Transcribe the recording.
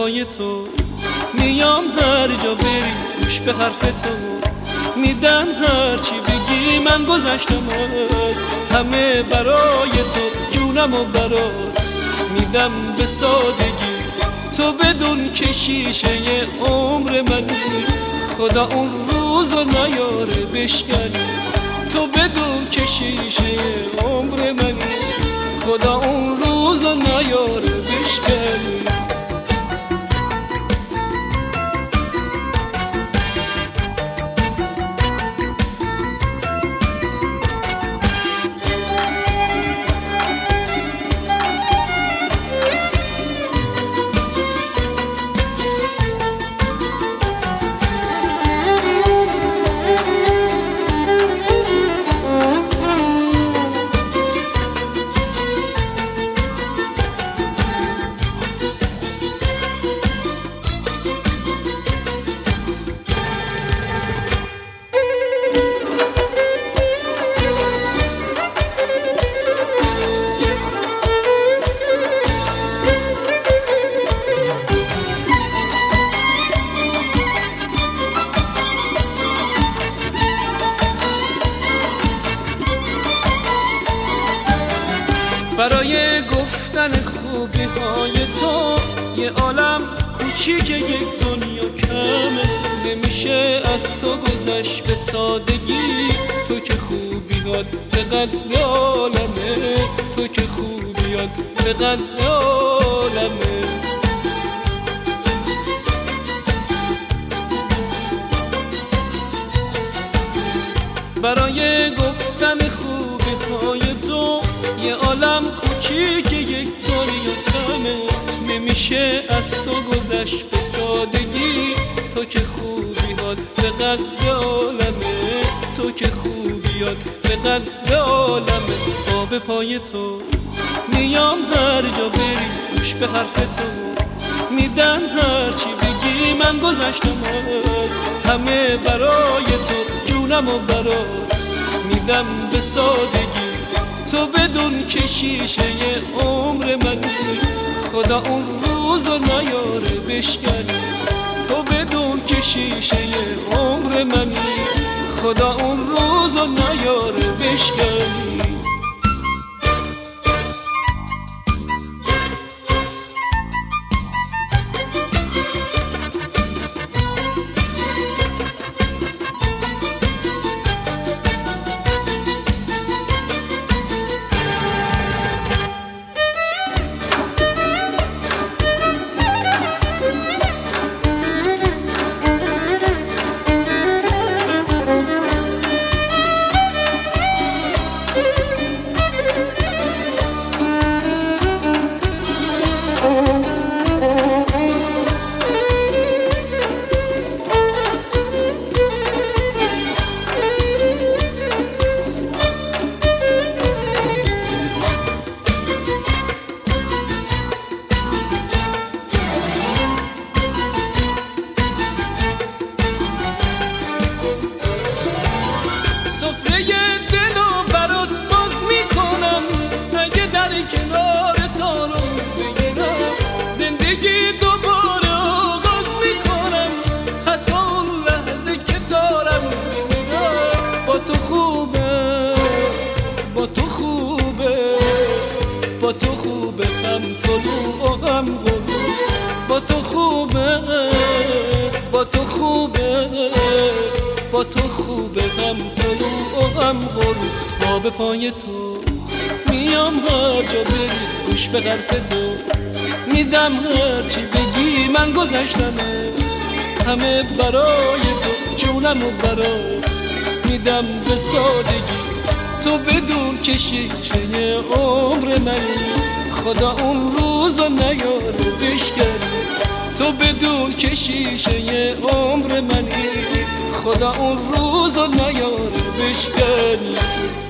پای تو میام، هر جا بری گوش به حرف تو میدم، هر چی بگی من گذشتم همه برای تو، جونم و برات میدم به سادگی. تو بدون که شیشه عمر منی، خدا اون روزو نیاره بشکنی. تو بدون که شیشه عمر منی، خدا اون روزو نیاره بشکنی. برای گفتن خوبی های تو یه عالم کوچیک، یک دنیا کمه. نمیشه از تو گذشت به سادگی، تو که خوبیات به قدر عالمه، تو که خوبیات به قدر عالمه. برای گفتن خوبی های تو یه عالم کوچیک، یک دنیا کمه. نمیشه از تو گذشت به سادگی، تو که خوبیات به قدر عالمه، تو که خوبیات به قدر عالمه. آب پای تو میام، هر جا بری گوش به حرف تو میدم، هر چی بگی من گذشتم همه برای تو، جونم و برات میدم به سادگی. تو بدون که شیشه عمر منی، خدا اون روزو نیاره بشکنی. تو بدون که شیشه عمر منی، خدا اون روزو نیاره بشکنی. کنار تا رو بگیرم، زندگی دوباره آغاز میکنم. حتی اون لحظه که دارم میمیرم، با تو خوبه، با تو خوبه، با تو خوبه، غم طلوع و غم غروب. با تو خوبه، با تو خوبه، با تو خوبه، غم طلوع و غم غروب. آب پای تو میام، هر جا بری گوش به حرف تو میدم، هر چی بگی من گذشتمه همه برای تو، جونم و برات میدم به سادگی. تو بدون که شیشه عمر منی، خدا اون روزو نیاره بشکنی. تو بدون که شیشه عمر منی، خدا اون روزو نیاره بشکنی.